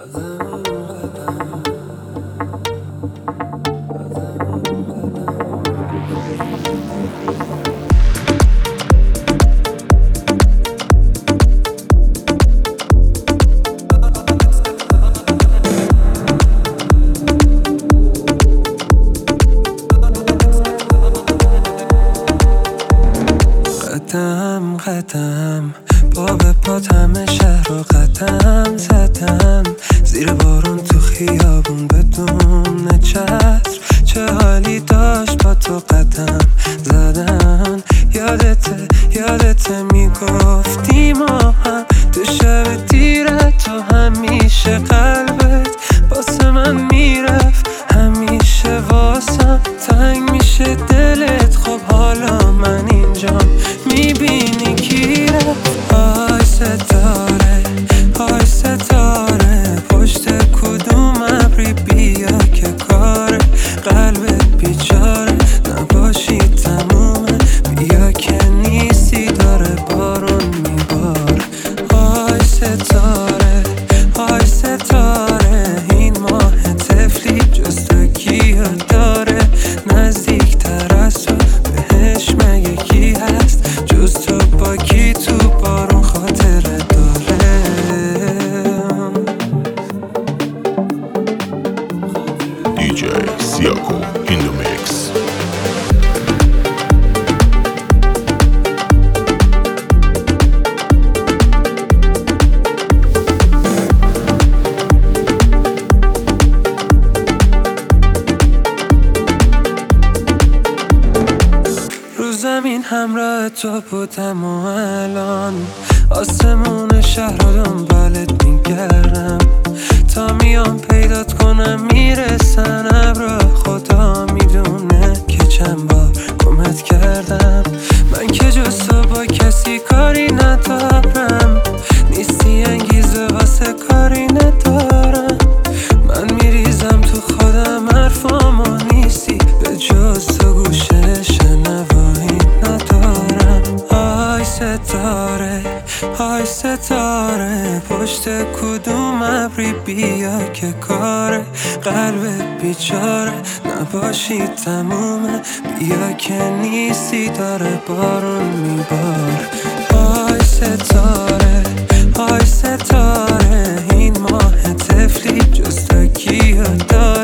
قدم قدم پا به پات همه شهر رو قدم زدم، زیر بارون تو خیابون بدون چتر. چه حالی داشت با تو قدم زدن. یادته میگفتی ما هم تو شب دیره، تو همیشه قلبت واسه من میرفت، همیشه واسم تنگ میشه دلت. خب حالا من اینجام میبینی کی رفت. آی ستاره پشت کدوم ابری بیا که کار قلبت بیچاره نباشی تمومه. بیا که نیستی داره بارون میباره. آی ستاره این ماه طفلی جز تو کیو داره، نزدیکتر از تو بهش مگه کی هست جز تو؟ با کی تو بارون خاطره داره؟ DJ Siako in the mix. رو زمین همراه تو بودم و الان آسمون شهر رو دنبالت میگردم، تا میام پیدات کنم میرسن ابرا. خدا میدونه که چند بار گمت کردم، من که جز تو با کسی کاری ندارم، نیستی انگیزه واسه کاری ندارم. من میریزم تو خودم حرفامو نیستی، به جز تو گوشه شنوایی ندارم. آی ستاره پشت کدوم ابری بیا که کار قلبت بیچاره نباشی تمومه. بیا که نیستی داره بارون میباره. آی ستاره این ماه طفلی جز تو کیو داره؟